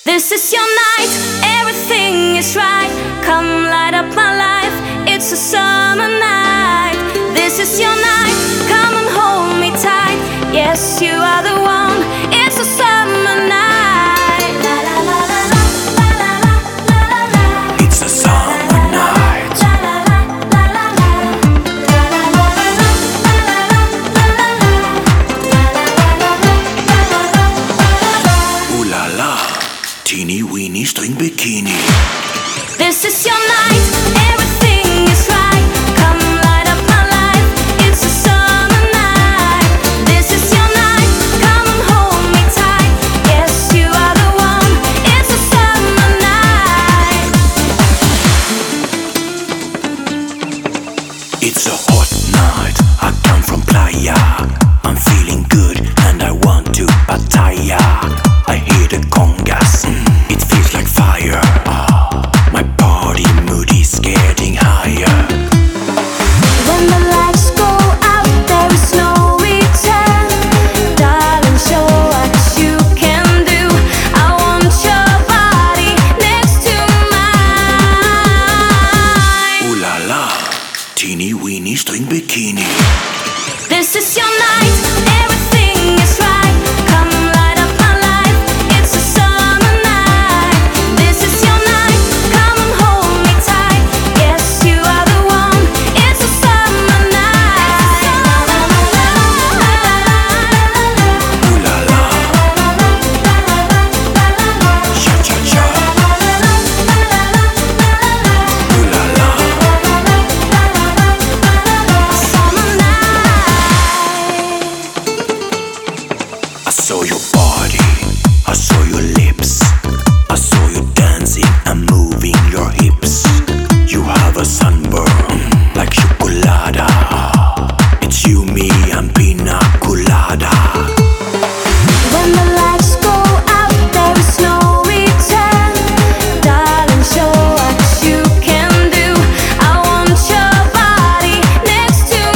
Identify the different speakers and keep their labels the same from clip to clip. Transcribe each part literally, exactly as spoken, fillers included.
Speaker 1: This is your night, everything is right. Come light up my life, it's a summer night. This is your night, come and hold me tight. Yes, you are the one, it's a summer night. La la la la la la la la la la.
Speaker 2: It's a summer night.
Speaker 1: La la la la la la. La la la la la la la.
Speaker 2: Ooh la la, teeny weeny string bikini.
Speaker 1: This is your night, everything is right. Come light up my life, it's a summer night. This is your night, come and hold me tight. Yes, you are the one, it's a summer night.
Speaker 2: It's a hot night, I come from playa. I'm feeling good and I want to batalla. I hear the congas, mm, it feels like fire. Ah, my party mood is getting higher.
Speaker 1: When the lights go out, there is no return. Darling, show what you can do. I want your body next to mine.
Speaker 2: Ooh la la, teeny weeny string bikini.
Speaker 1: This is your night, everything is right. Come light up my life, it's a summer night. This is your night, come and hold me tight. Yes, you are the one, it's a summer night.
Speaker 2: Ooh la la, cha cha cha. Ooh la la,
Speaker 1: Summer night.
Speaker 2: I saw your body, I saw your lips, I saw you dancing and moving your hips. You have a sunburn like chocolada. It's you, me, and pina colada.
Speaker 1: When the lights go out, there is no return. Darling, show what you can do. I want your body next to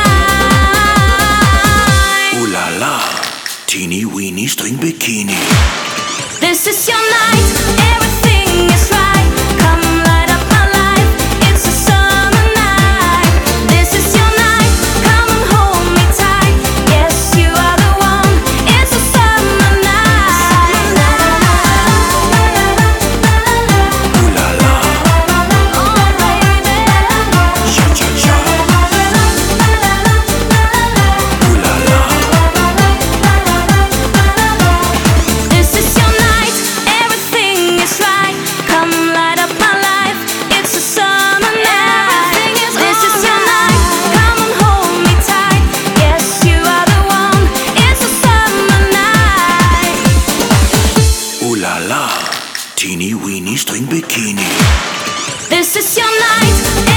Speaker 1: mine.
Speaker 2: Ooh la la, teeny weeny string bikini.
Speaker 1: This is your night, everything is right. Come light up my life, it's a summer night. This is your night, come and hold me tight. Yes, you are the one, it's a summer night.
Speaker 2: Ooh la la,
Speaker 1: Oh baby,
Speaker 2: cha cha cha. Ooh la la,
Speaker 1: this is your night, everything is right. Come light up my life, it's a summer night. This is your night, come and hold me tight. Yes, you are the one, it's a summer night.
Speaker 2: ooh la la, teeny weeny string bikini.
Speaker 1: This is your night,